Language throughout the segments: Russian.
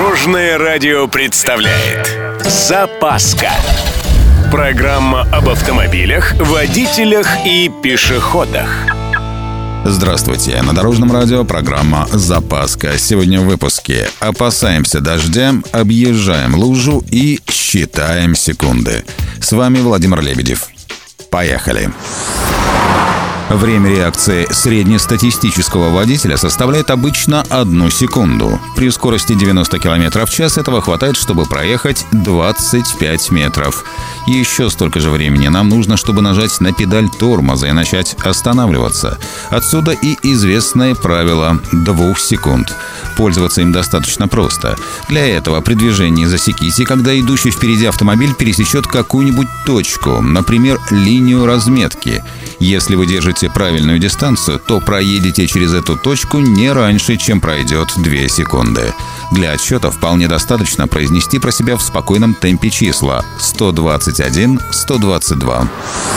Дорожное радио представляет «Запаска». Программа об автомобилях, водителях и пешеходах. Здравствуйте, на Дорожном радио программа «Запаска». Сегодня в выпуске: опасаемся дождя, объезжаем лужу и считаем секунды. С вами Владимир Лебедев. Поехали! Время реакции среднестатистического водителя составляет обычно 1 секунду. При скорости 90 км в час этого хватает, чтобы проехать 25 метров. Еще столько же времени нам нужно, чтобы нажать на педаль тормоза и начать останавливаться. Отсюда и известное правило 2 секунд. Пользоваться им достаточно просто. Для этого при движении засеките, когда идущий впереди автомобиль пересечет какую-нибудь точку, например, линию разметки. Если вы держите правильную дистанцию, то проедете через эту точку не раньше, чем пройдет 2 секунды. Для отсчета вполне достаточно произнести про себя в спокойном темпе числа 121, 122.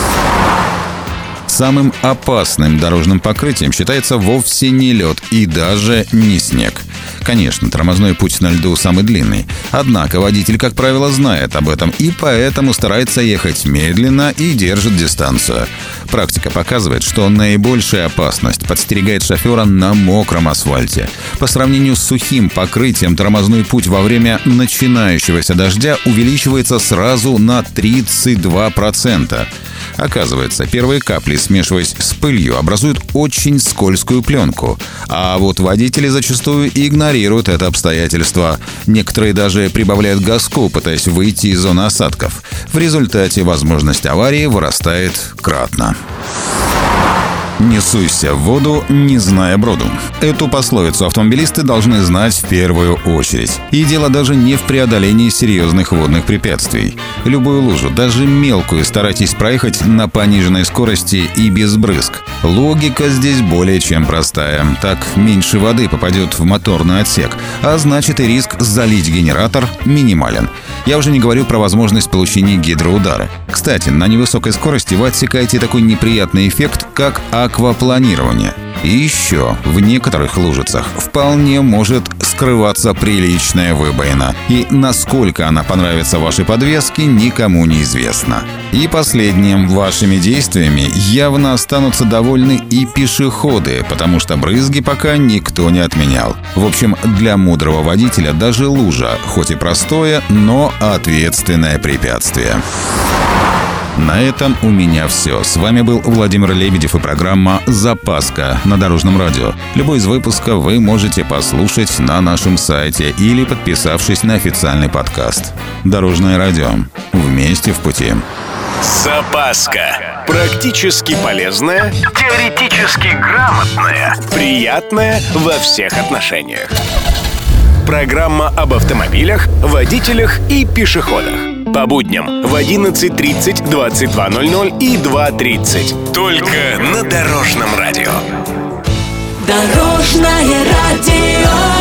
Самым опасным дорожным покрытием считается вовсе не лед и даже не снег. Конечно, тормозной путь на льду самый длинный. Однако водитель, как правило, знает об этом и поэтому старается ехать медленно и держит дистанцию. Практика показывает, что наибольшая опасность подстерегает шофера на мокром асфальте. По сравнению с сухим покрытием, тормозной путь во время начинающегося дождя увеличивается сразу на 32%. Оказывается, первые капли, смешиваясь с пылью, образуют очень скользкую пленку. А вот водители зачастую игнорируют это обстоятельство. Некоторые даже прибавляют газку, пытаясь выйти из зоны осадков. В результате возможность аварии вырастает кратно. «Не суйся в воду, не зная броду». Эту пословицу автомобилисты должны знать в первую очередь. И дело даже не в преодолении серьезных водных препятствий. Любую лужу, даже мелкую, старайтесь проехать на пониженной скорости и без брызг. Логика здесь более чем простая. Так меньше воды попадет в моторный отсек, а значит и риск залить генератор минимален. Я уже не говорю про возможность получения гидроудара. Кстати, на невысокой скорости вы отсекаете такой неприятный эффект, как аквапланирование. И еще в некоторых лужицах вполне может скрываться приличная выбоина. И насколько она понравится вашей подвеске, никому не известно. И последним: вашими действиями явно останутся довольны и пешеходы, потому что брызги пока никто не отменял. В общем, для мудрого водителя даже лужа, хоть и простое, но ответственное препятствие. На этом у меня все. С вами был Владимир Лебедев и программа «Запаска» на Дорожном радио. Любой из выпусков вы можете послушать на нашем сайте или подписавшись на официальный подкаст. Дорожное радио. Вместе в пути. «Запаска». Практически полезная, теоретически грамотная, приятная во всех отношениях. Программа об автомобилях, водителях и пешеходах. По будням в 11:30, 22:00 и 2:30. Только на Дорожном радио. Дорожное радио.